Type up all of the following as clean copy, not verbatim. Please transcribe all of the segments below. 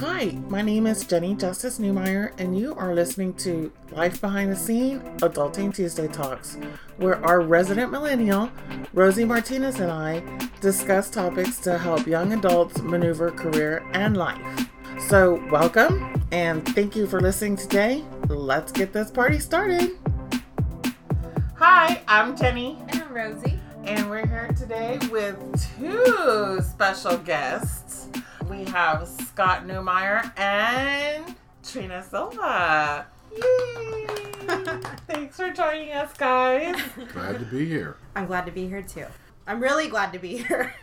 Hi, my name is Jenny Justice Newmeyer, and you are listening to Life Behind the Scene Adulting Tuesday Talks, where our resident millennial, Rosie Martinez, and I discuss topics to help young adults maneuver career and life. So, welcome, and thank you for listening today. Let's get this party started. Hi, I'm Jenny. And I'm Rosie. And we're here today with two special guests. We have Scott Newmeyer and Trina Silva. Yay! Thanks for joining us, guys. Glad to be here. I'm glad to be here too. I'm really glad to be here.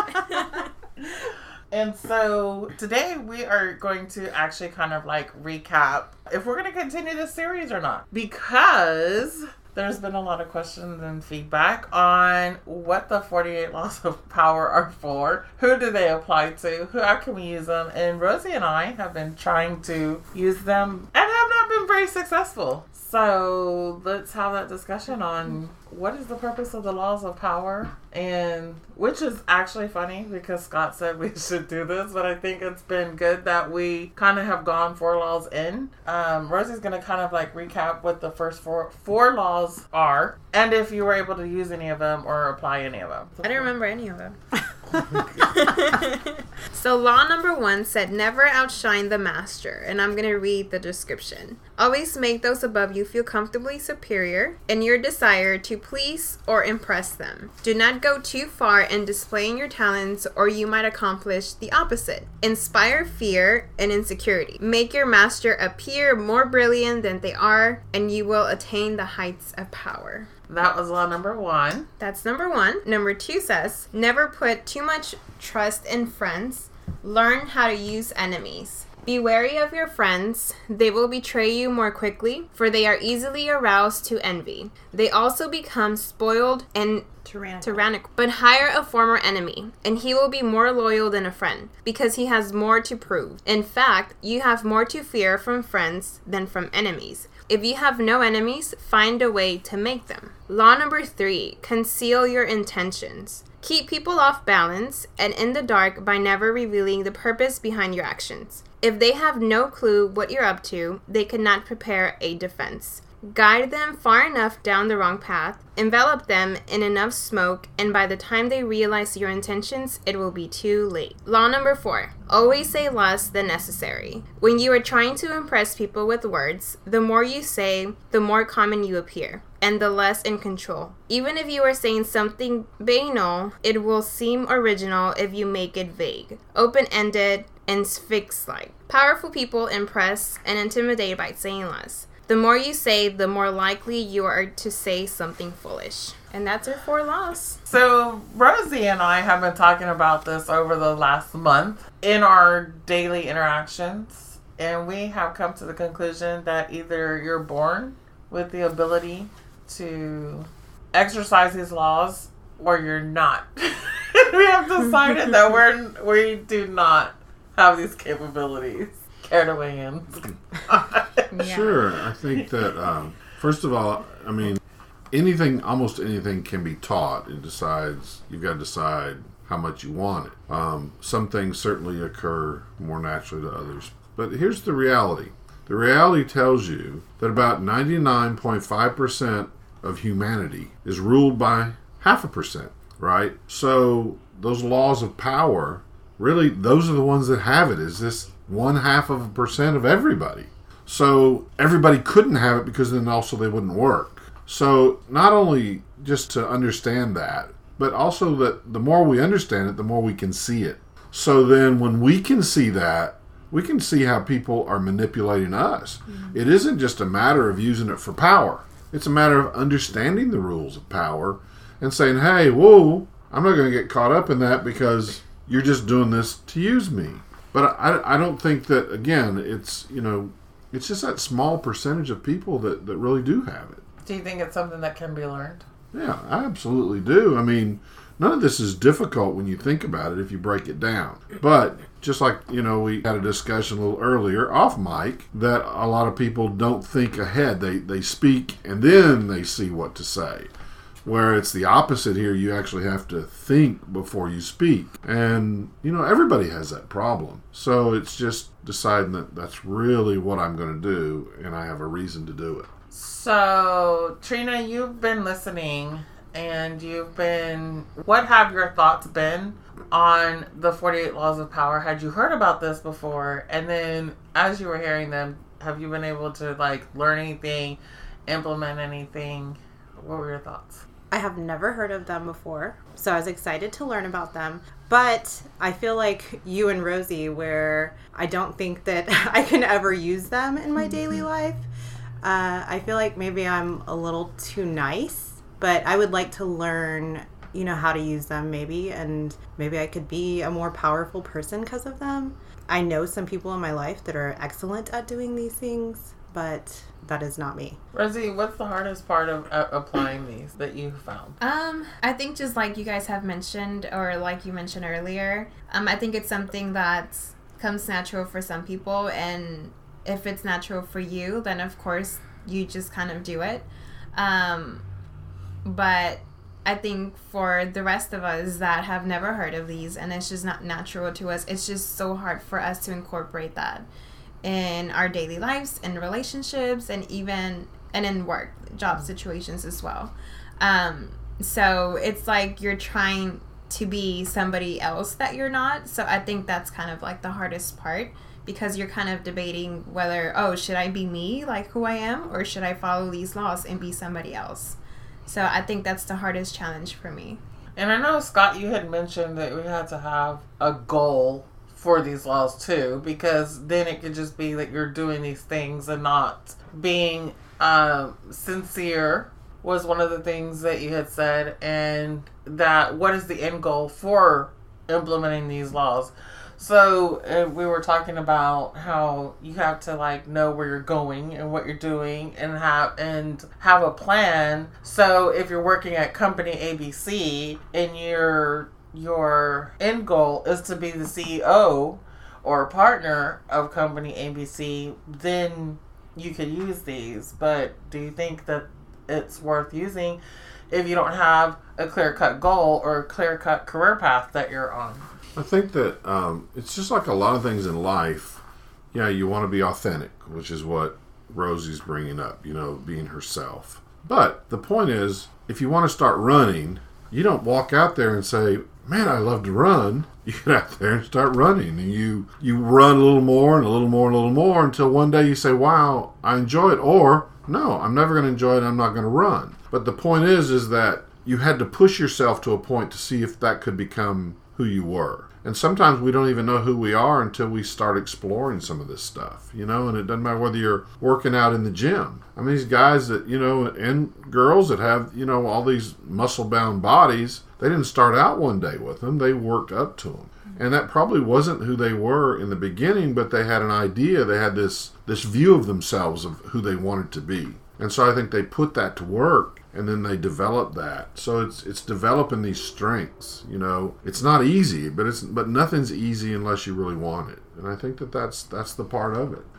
And so today we are going to actually kind of like recap if we're going to continue this series or not. Because there's been a lot of questions and feedback on what the 48 Laws of Power are for. Who do they apply to? How can we use them? And Rosie and I have been trying to use them and have not been very successful. So let's have that discussion on what is the purpose of the laws of power, and which is actually funny because Scott said we should do this, but I think it's been good that we kind of have gone 4 laws in. Rosie's going to kind of like recap what the first four laws are, and if you were able to use any of them or apply any of them. I don't remember any of them. So law number 1 said never outshine the master, and I'm going to read the description. Always make those above you feel comfortably superior in your desire to please or impress them. Do not go too far in displaying your talents, or you might accomplish the opposite. Inspire fear and insecurity. Make your master appear more brilliant than they are, and you will attain the heights of power. That was law number 1. That's number 1. Number 2 says, never put too much trust in friends. Learn how to use enemies. Be wary of your friends. They will betray you more quickly, for they are easily aroused to envy. They also become spoiled and tyrannical. But hire a former enemy, and he will be more loyal than a friend, because he has more to prove. In fact, you have more to fear from friends than from enemies. If you have no enemies, find a way to make them. Law number 3, conceal your intentions. Keep people off balance and in the dark by never revealing the purpose behind your actions. If they have no clue what you're up to, they cannot prepare a defense. Guide them far enough down the wrong path, envelop them in enough smoke, and by the time they realize your intentions, it will be too late. Law number 4, always say less than necessary. When you are trying to impress people with words, the more you say, the more common you appear, and the less in control. Even if you are saying something banal, it will seem original if you make it vague, open-ended, and sphinx-like. Powerful people impress and intimidate by saying less. The more you say, the more likely you are to say something foolish. And that's our 4 laws. So Rosie and I have been talking about this over the last month in our daily interactions, and we have come to the conclusion that either you're born with the ability to exercise these laws or you're not. We have decided that we do not have these capabilities. Care to weigh in? Yeah. Sure. I think that, first of all, I mean, almost anything can be taught. You've got to decide how much you want it. Some things certainly occur more naturally to others. But here's the reality. The reality tells you that about 99.5% of humanity is ruled by 0.5%, right? So those laws of power, really, those are the ones that have it, is this 0.5% of everybody. So everybody couldn't have it because then also they wouldn't work. So not only just to understand that, but also that the more we understand it, the more we can see it. So then when we can see that, we can see how people are manipulating us. Mm-hmm. It isn't just a matter of using it for power. It's a matter of understanding the rules of power and saying, hey, whoa, I'm not going to get caught up in that because you're just doing this to use me. But I don't think that, again, it's just that small percentage of people that really do have it. Do you think it's something that can be learned? Yeah, I absolutely do. I mean, none of this is difficult when you think about it if you break it down. But just like, we had a discussion a little earlier off mic that a lot of people don't think ahead. They speak and then they see what to say. Where it's the opposite here, you actually have to think before you speak. And, everybody has that problem. So it's just deciding that that's really what I'm going to do, and I have a reason to do it. So, Trina, you've been listening, and what have your thoughts been on the 48 Laws of Power? Had you heard about this before? And then, as you were hearing them, have you been able to, learn anything, implement anything? What were your thoughts? I have never heard of them before, so I was excited to learn about them. But I feel like you and Rosie, where I don't think that I can ever use them in my daily life. I feel like maybe I'm a little too nice, but I would like to learn, how to use them maybe, and maybe I could be a more powerful person because of them. I know some people in my life that are excellent at doing these things, but that is not me. Rosie, what's the hardest part of applying these that you found? I think just like you guys have mentioned, or like you mentioned earlier, I think it's something that comes natural for some people, and if it's natural for you, then of course you just kind of do it. But I think for the rest of us that have never heard of these, and it's just not natural to us, it's just so hard for us to incorporate that in our daily lives, in relationships, and in work, job situations as well. So it's like you're trying to be somebody else that you're not. So I think that's kind of like the hardest part, because you're kind of debating whether, should I be me, like who I am, or should I follow these laws and be somebody else? So I think that's the hardest challenge for me. And I know, Scott, you had mentioned that we had to have a goal for these laws too, because then it could just be that you're doing these things and not being sincere was one of the things that you had said, and that what is the end goal for implementing these laws. So we were talking about how you have to know where you're going and what you're doing, and have a plan. So if you're working at company ABC and your end goal is to be the CEO or partner of company ABC, then you could use these. But do you think that it's worth using if you don't have a clear-cut goal or a clear-cut career path that you're on? I think that it's just like a lot of things in life. Yeah, you want to be authentic, which is what Rosie's bringing up, being herself. But the point is, if you want to start running, you don't walk out there and say, man, I love to run. You get out there and start running, and you run a little more and a little more and a little more until one day you say, wow, I enjoy it. Or, no, I'm never going to enjoy it. I'm not going to run. But the point is that you had to push yourself to a point to see if that could become who you were. And sometimes we don't even know who we are until we start exploring some of this stuff, and it doesn't matter whether you're working out in the gym. I mean, these guys that, and girls that have, all these muscle-bound bodies, they didn't start out one day with them. They worked up to them. And that probably wasn't who they were in the beginning, but they had an idea. They had this view of themselves of who they wanted to be. And so I think they put that to work. And then they develop that. So it's developing these strengths. It's not easy, but nothing's easy unless you really want it. And I think that's the part of it.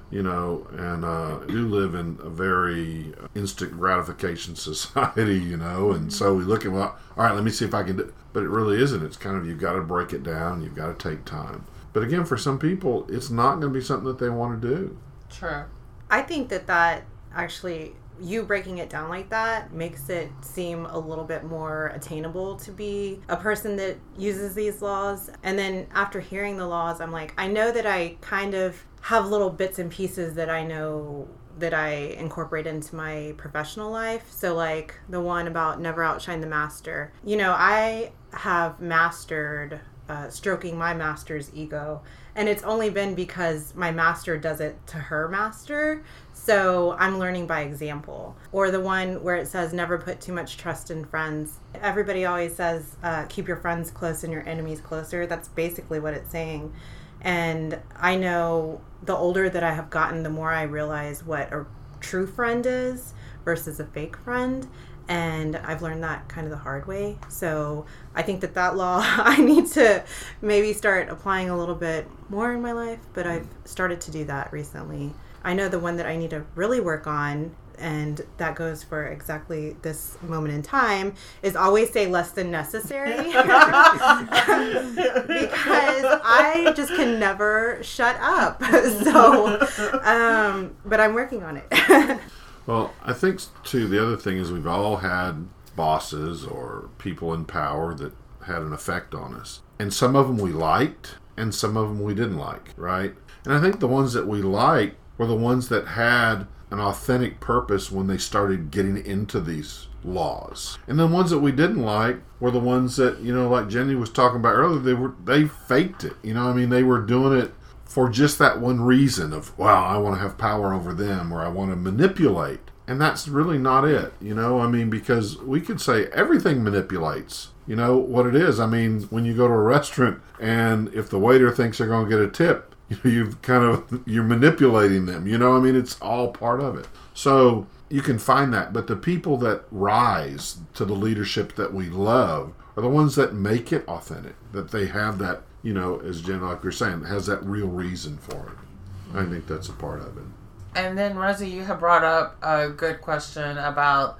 And we do live in a very instant gratification society. And so we look at, all right, let me see if I can do it. But it really isn't. It's kind of, you've got to break it down. You've got to take time. But again, for some people, it's not going to be something that they want to do. True. I think that actually, you breaking it down like that makes it seem a little bit more attainable to be a person that uses these laws. And then after hearing the laws, I'm like, I know that I kind of have little bits and pieces that I know that I incorporate into my professional life. So like the one about never outshine the master. I have mastered stroking my master's ego. And it's only been because my master does it to her master. So I'm learning by example. Or the one where it says never put too much trust in friends. Everybody always says keep your friends close and your enemies closer. That's basically what it's saying. And I know the older that I have gotten, the more I realize what a true friend is versus a fake friend. And I've learned that kind of the hard way. So I think that law I need to maybe start applying a little bit more in my life. But I've started to do that recently. I know the one that I need to really work on, and that goes for exactly this moment in time, is always say less than necessary. Because I just can never shut up. So, but I'm working on it. Well, I think, too, the other thing is we've all had bosses or people in power that had an effect on us. And some of them we liked, and some of them we didn't like, right? And I think the ones that we liked were the ones that had an authentic purpose when they started getting into these laws. And the ones that we didn't like were the ones that, like Jenny was talking about earlier, they faked it. They were doing it for just that one reason of, wow, I want to have power over them, or I want to manipulate. And that's really not it, because we could say everything manipulates, what it is. When you go to a restaurant and if the waiter thinks they're going to get a tip, you're manipulating them, it's all part of it. So you can find that. But the people that rise to the leadership that we love are the ones that make it authentic, that they have that, as Jen, like you're saying, has that real reason for it. I think that's a part of it. And then, Rosie, you have brought up a good question about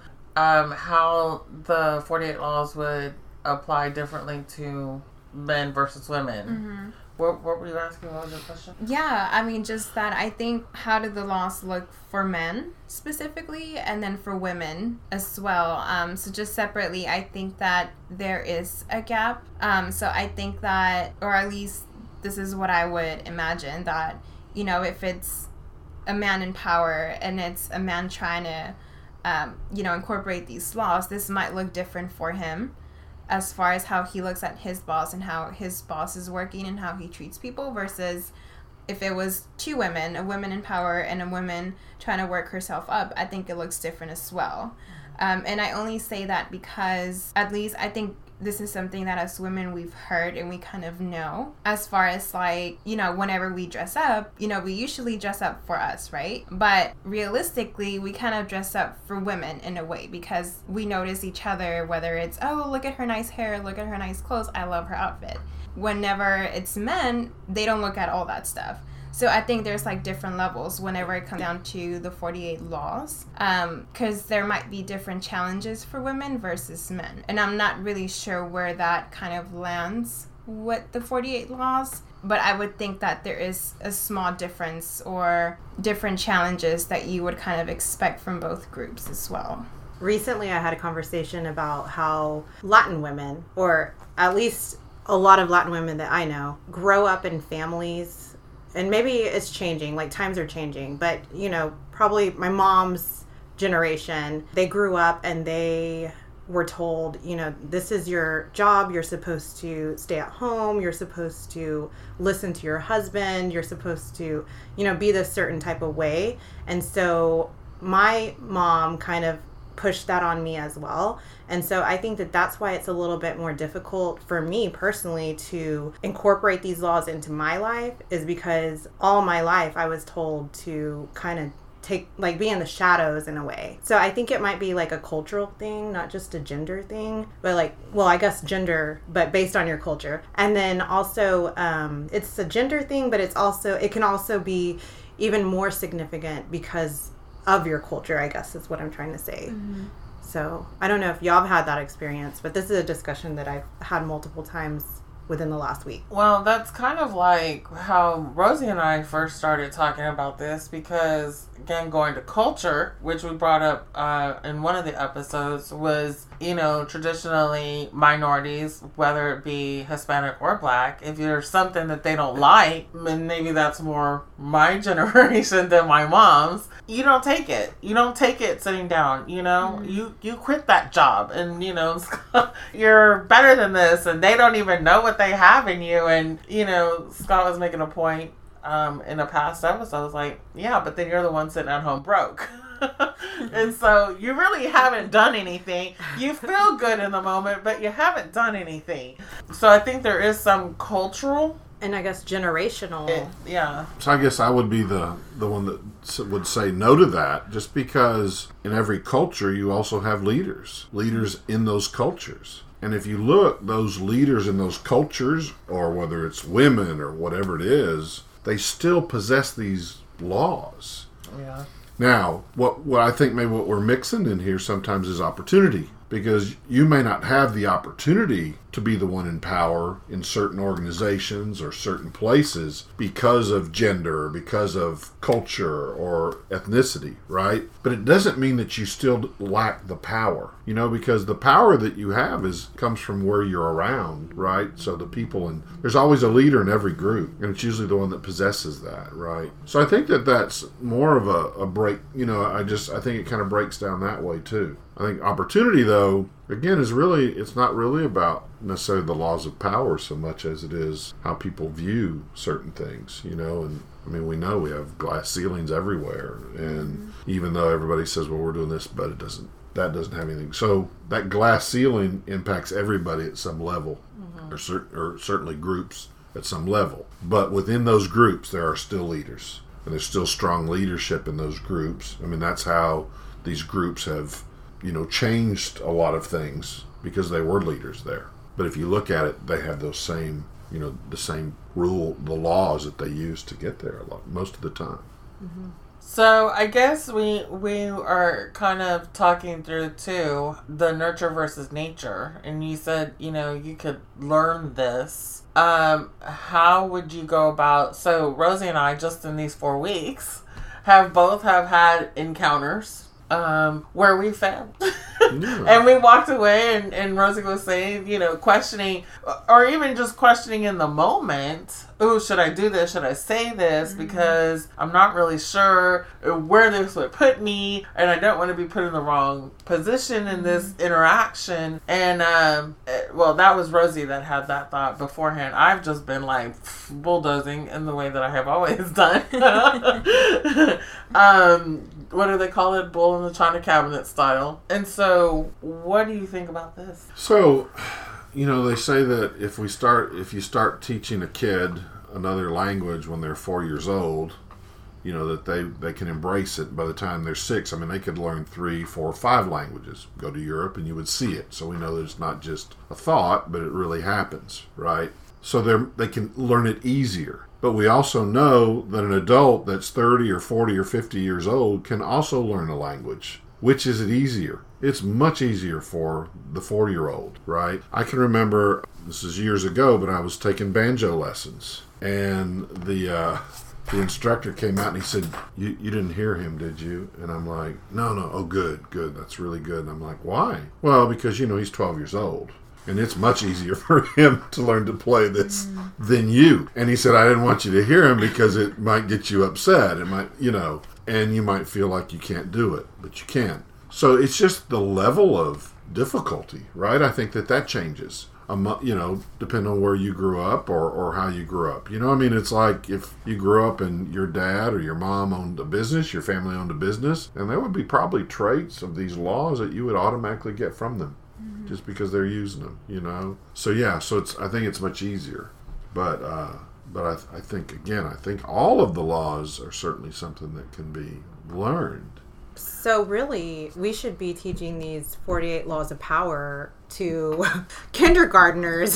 how the 48 laws would apply differently to men versus women. Mm-hmm. What were you asking? What was your question? Yeah, just that I think, how do the laws look for men specifically, and then for women as well? So just separately, I think that there is a gap. So I think that, or at least this is what I would imagine, that, if it's a man in power and it's a man trying to, incorporate these laws, this might look different for him as far as how he looks at his boss and how his boss is working and how he treats people, versus if it was two women, a woman in power and a woman trying to work herself up, I think it looks different as well. And I only say that because, at least I think this is something that as women we've heard and we kind of know, as far as whenever we dress up, we usually dress up for us, right? But realistically, we kind of dress up for women in a way, because we notice each other, whether it's, oh, look at her nice hair, look at her nice clothes, I love her outfit. Whenever it's men, they don't look at all that stuff. So I think there's different levels whenever it comes down to the 48 laws, because there might be different challenges for women versus men. And I'm not really sure where that kind of lands with the 48 laws, but I would think that there is a small difference or different challenges that you would kind of expect from both groups as well. Recently, I had a conversation about how Latin women, or at least a lot of Latin women that I know, grow up in families. And maybe it's changing, times are changing, but, probably my mom's generation, they grew up and they were told, this is your job, you're supposed to stay at home, you're supposed to listen to your husband, you're supposed to, be this certain type of way. And so my mom kind of pushed that on me as well. And so I think that that's why it's a little bit more difficult for me personally to incorporate these laws into my life, is because all my life I was told to kind of be in the shadows in a way. So I think it might be a cultural thing, not just a gender thing, but I guess gender, but based on your culture. And then also it's a gender thing, but it can also be even more significant because of your culture, I guess is what I'm trying to say. Mm-hmm. So I don't know if y'all have had that experience, but this is a discussion that I've had multiple times within the last week. Well, that's kind of like how Rosie and I first started talking about this, because again, going to culture, which we brought up in one of the episodes, was, traditionally minorities, whether it be Hispanic or Black, if there's something that they don't like, and maybe that's more my generation than my mom's, you don't take it. You don't take it sitting down, Mm-hmm. You quit that job, and, you're better than this, and they don't even know what they have in you. And, Scott was making a point in a past episode, yeah, but then you're the one sitting at home broke. And so you really haven't done anything. You feel good in the moment, but you haven't done anything. So I think there is some cultural and I guess generational. Yeah. So I guess I would be the one that would say no to that, just because in every culture you also have leaders in those cultures. And if you look, those leaders in those cultures, or whether it's women or whatever it is, they still possess these laws. Yeah. Now, what I think maybe what we're mixing in here sometimes is opportunity. Because you may not have the opportunity to be the one in power in certain organizations or certain places because of gender, or because of culture or ethnicity, right? But it doesn't mean that you still lack the power, because the power that you have comes from where you're around, right? So the people, and there's always a leader in every group, and it's usually the one that possesses that, right? So I think that that's more of a break, I think it kind of breaks down that way too. I think opportunity, though, again, it's not really about necessarily the laws of power so much as it is how people view certain things, and we know we have glass ceilings everywhere, and even though everybody says, well, we're doing this, but that doesn't have anything. So that glass ceiling impacts everybody at some level, or certainly groups at some level. But within those groups, there are still leaders, and there's still strong leadership in those groups. that's how these groups have changed a lot of things because they were leaders there. But if you look at it, they have those same, the same the laws that they use to get there most of the time. Mm-hmm. So I guess we are kind of talking through too the nurture versus nature, and you said you could learn this. How would you go about? So Rosie and I, just in these 4 weeks, have had encounters where we failed. Yeah. And we walked away and Rosie was saying, questioning, or even just questioning in the moment, should I do this? Should I say this? Because I'm not really sure where this would put me, and I don't want to be put in the wrong position in this interaction. And, that was Rosie that had that thought beforehand. I've just been like bulldozing in the way that I have always done. What do they call it? Bull in the China cabinet style. And so, what do you think about this? So, they say that if you start teaching a kid another language when they're 4 years old, that they can embrace it by the time they're 6. They could learn 3, 4, 5 languages. Go to Europe and you would see it. So we know that it's not just a thought, but it really happens, right? So they can learn it easier. But we also know that an adult that's 30 or 40 or 50 years old can also learn a language. Which is it easier? It's much easier for the 4-year-old, right? I can remember, this is years ago, but I was taking banjo lessons. And the instructor came out and he said, you didn't hear him, did you? And I'm like, no. Oh, good. That's really good. And I'm like, why? Well, because, he's 12 years old. And it's much easier for him to learn to play this than you. And he said, I didn't want you to hear him because it might get you upset. It might, and you might feel like you can't do it, but you can. So it's just the level of difficulty, right? I think that changes, depending on where you grew up or how you grew up. It's like if you grew up and your dad or your mom owned a business, your family owned a business, and there would be probably traits of these laws that you would automatically get from them. Just because they're using them, So I think it's much easier, but I think all of the laws are certainly something that can be learned. So really, we should be teaching these 48 laws of power to kindergartners.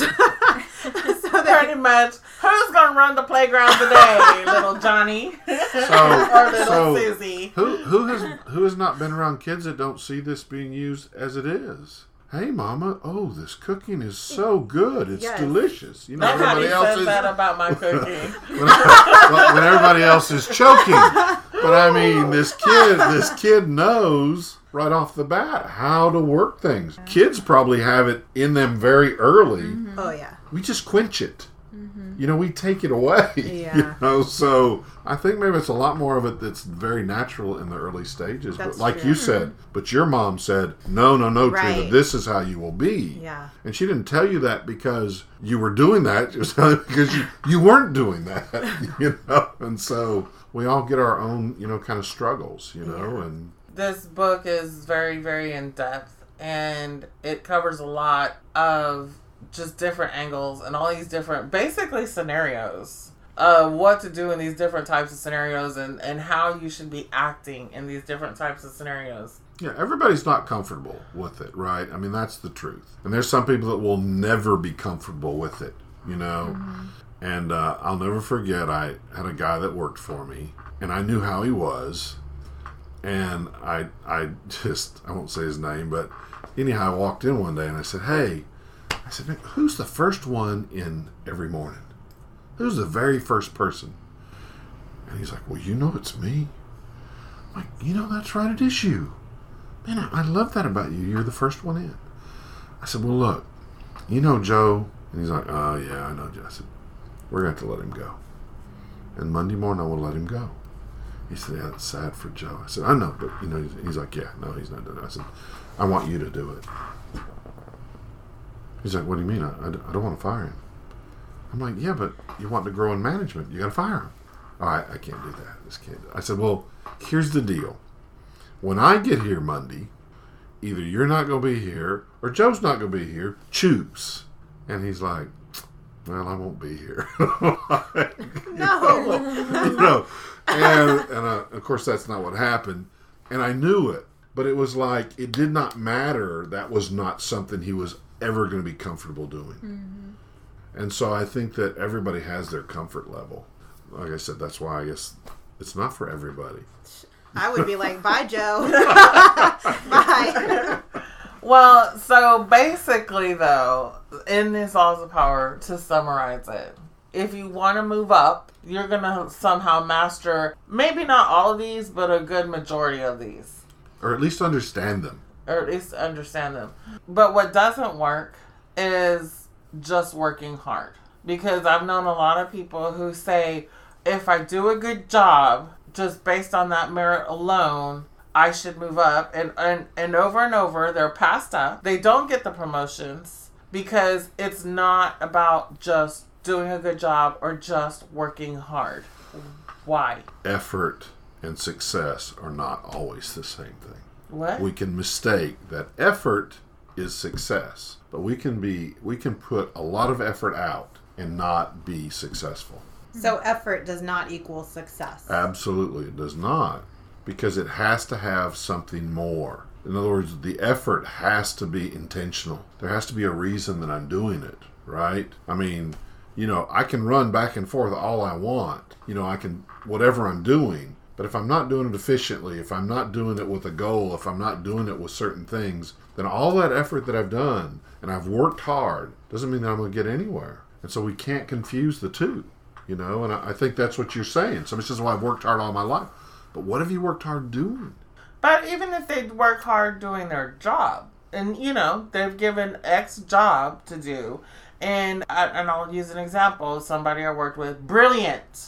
Pretty much. Who's gonna run the playground today, little Johnny or little Susie? Who has not been around kids that don't see this being used as it is? Hey, Mama! Oh, this cooking is so good. It's delicious. Nobody says that about my cooking. when everybody else is choking. But this kid knows right off the bat how to work things. Kids probably have it in them very early. Mm-hmm. Oh yeah. We just quench it. Mm-hmm. We take it away. Yeah. So I think maybe it's a lot more of it that's very natural in the early stages. That's but like true. you said, but your mom said, no, right. Trina, this is how you will be. Yeah. And she didn't tell you that because you were doing that. It was because you weren't doing that. And so we all get our own, kind of struggles, and this book is very, very in depth, and it covers a lot of just different angles and all these different, basically, scenarios. What to do in these different types of scenarios and how you should be acting in these different types of scenarios. Yeah, everybody's not comfortable with it, right? That's the truth. And there's some people that will never be comfortable with it, Mm-hmm. And I'll never forget, I had a guy that worked for me, and I knew how he was. And I won't say his name, but anyhow, I walked in one day and I said, hey, man, who's the first one in every morning? Who's the very first person? And he's like, well, it's me. I'm like, that's right, it is you. Man, I love that about you. You're the first one in. I said, well, look, Joe. And he's like, oh, yeah, I know Joe. I said, we're going to have to let him go. And Monday morning, I will let him go. He said, yeah, that's sad for Joe. I said, I know, but, he's like, yeah, no, he's not doing it. I said, I want you to do it. He's like, what do you mean? I don't want to fire him. I'm like, yeah, but you want to grow in management. You got to fire him. All right, I can't do that. I just can't do it. I said, well, here's the deal. When I get here Monday, either you're not going to be here or Joe's not going to be here. Choose. And he's like, well, I won't be here. No. And of course, that's not what happened. And I knew it. But it was like, it did not matter. That was not something he was ever going to be comfortable doing. Mm-hmm. And so I think that everybody has their comfort level. Like I said, that's why I guess it's not for everybody. I would be like, bye, Joe. Bye. Well, so basically, though, in these laws of power, to summarize it, if you want to move up, you're going to somehow master maybe not all of these, but a good majority of these. Or at least understand them. But what doesn't work is just working hard. Because I've known a lot of people who say, if I do a good job, just based on that merit alone, I should move up. And over, they're passed up. They don't get the promotions because it's not about just doing a good job or just working hard. Why? Effort and success are not always the same thing. What? We can mistake that effort is success, but we can put a lot of effort out and not be successful. So effort does not equal success. Absolutely, it does not, because it has to have something more. In other words, the effort has to be intentional. There has to be a reason that I'm doing it, right? I mean, I can run back and forth all I want. I can, whatever I'm doing. But if I'm not doing it efficiently, if I'm not doing it with a goal, if I'm not doing it with certain things, then all that effort that I've done and I've worked hard doesn't mean that I'm going to get anywhere. And so we can't confuse the two, and I think that's what you're saying. Somebody says, well, I've worked hard all my life. But what have you worked hard doing? But even if they work hard doing their job, and, they've given X job to do, and I'll use an example of somebody I worked with, brilliant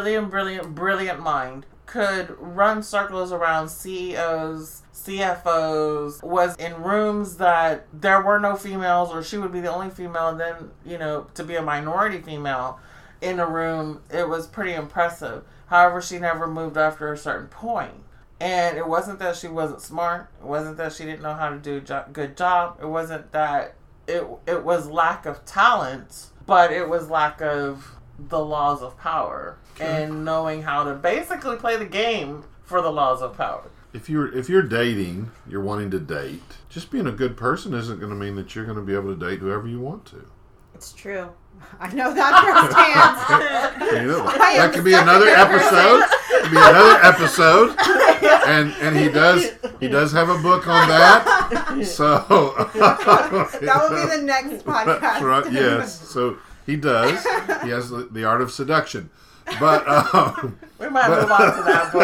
mind, could run circles around CEOs, CFOs, was in rooms that there were no females, or she would be the only female, and then, to be a minority female in a room, it was pretty impressive. However, she never moved after a certain point. And it wasn't that she wasn't smart. It wasn't that she didn't know how to do a good job. It wasn't that it was lack of talent, but it was lack of the laws of power and knowing how to basically play the game for the laws of power. If you're dating, you're wanting to date, just being a good person isn't going to mean that you're going to be able to date whoever you want to. It's true. I know that firsthand. That could be another episode. And he does have a book on that. So that will be the next podcast. That's right. Yes. So he does. He has the art of seduction. But we might move on to that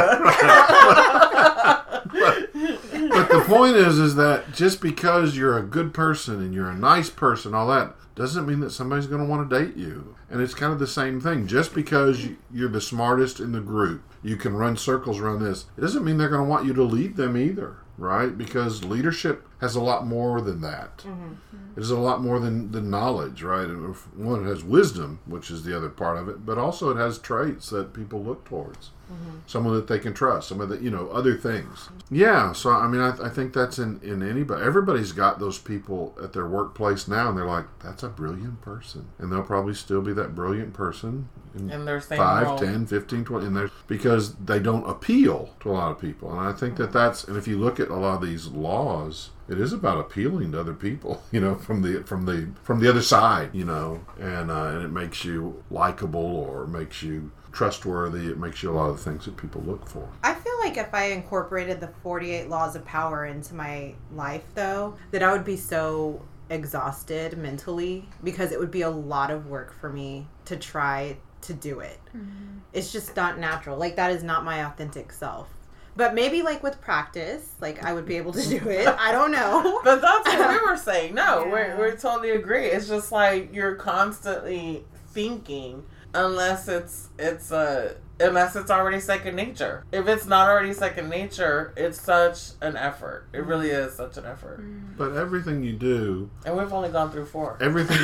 book. But the point is that just because you're a good person and you're a nice person, all that, doesn't mean that somebody's going to want to date you. And it's kind of the same thing. Just because you're the smartest in the group, you can run circles around this, it doesn't mean they're going to want you to lead them either, right? Because leadership has a lot more than that. Mm-hmm. It is a lot more than knowledge, right? And one, it has wisdom, which is the other part of it, but also it has traits that people look towards. Mm-hmm. Someone that they can trust, someone that, other things. Yeah, so I mean, I think that's in anybody. Everybody's got those people at their workplace now, and they're like, that's a brilliant person. And they'll probably still be that brilliant person in their same 5, role. 10, 15, 20, because they don't appeal to a lot of people. And I think that's, and if you look at a lot of these laws, it is about appealing to other people, from the other side, and it makes you likable or makes you trustworthy. It makes you a lot of the things that people look for. I feel like if I incorporated the 48 laws of power into my life, though, that I would be so exhausted mentally because it would be a lot of work for me to try to do it. It's just not natural. Like, that is not my authentic self. But maybe, like, with practice, like, I would be able to do it. I don't know. But that's what we were saying. No, we totally agree. It's just like you're constantly thinking unless it's already second nature. If it's not already second nature, it's such an effort. It really is such an effort. But everything you do, and we've only gone through 4. Everything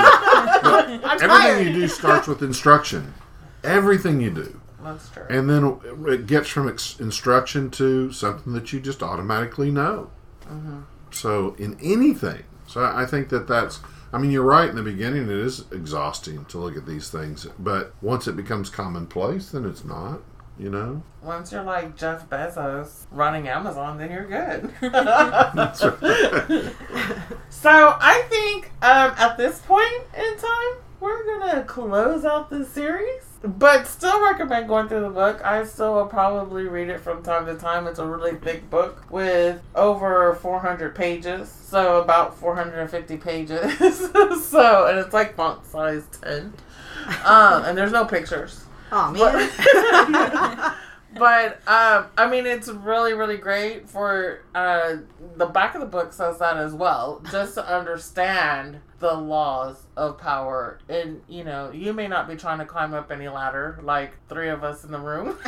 you do starts with instruction. Everything you do. That's true. And then it gets from instruction to something that you just automatically know. So in anything. So I think that's, I mean, you're right in the beginning. It is exhausting to look at these things. But once it becomes commonplace, then it's not, you know? Once you're like Jeff Bezos running Amazon, then you're good. That's right. So I think at this point in time, we're going to close out this series. But still recommend going through the book. I still will probably read it from time to time. It's a really thick book with over 400 pages. So about 450 pages. And it's like font size 10. And there's no pictures. Oh, man. But, I mean, it's really, really great for, the back of the book says that as well, just to understand the laws of power. And, you know, you may not be trying to climb up any ladder, like 3 of us in the room.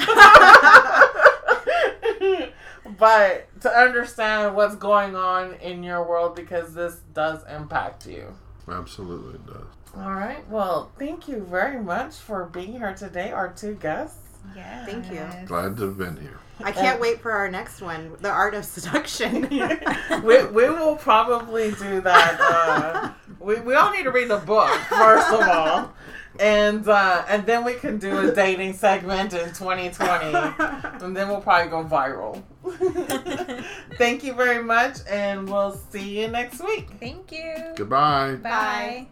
But to understand what's going on in your world, because this does impact you. Absolutely it does. All right. Well, thank you very much for being here today, our 2 guests. Yeah. Thank you. Glad to have been here. I can't wait for our next one, The Art of Seduction. we will probably do that. We all need to read the book, first of all. And then we can do a dating segment in 2020. And then we'll probably go viral. Thank you very much, and we'll see you next week. Thank you. Goodbye. Bye.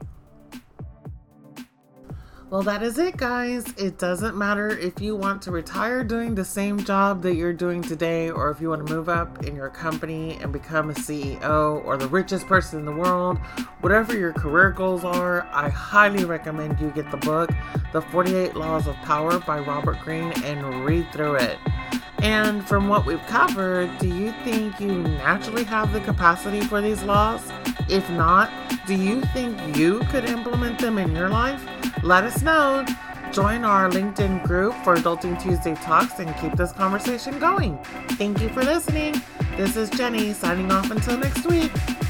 Well, that is it, guys. It doesn't matter if you want to retire doing the same job that you're doing today, or if you want to move up in your company and become a CEO or the richest person in the world. Whatever your career goals are, I highly recommend you get the book, The 48 Laws of Power by Robert Greene, and read through it. And from what we've covered, do you think you naturally have the capacity for these laws? If not, do you think you could implement them in your life? Let us know. Join our LinkedIn group for Adulting Tuesday Talks and keep this conversation going. Thank you for listening. This is Jenny signing off until next week.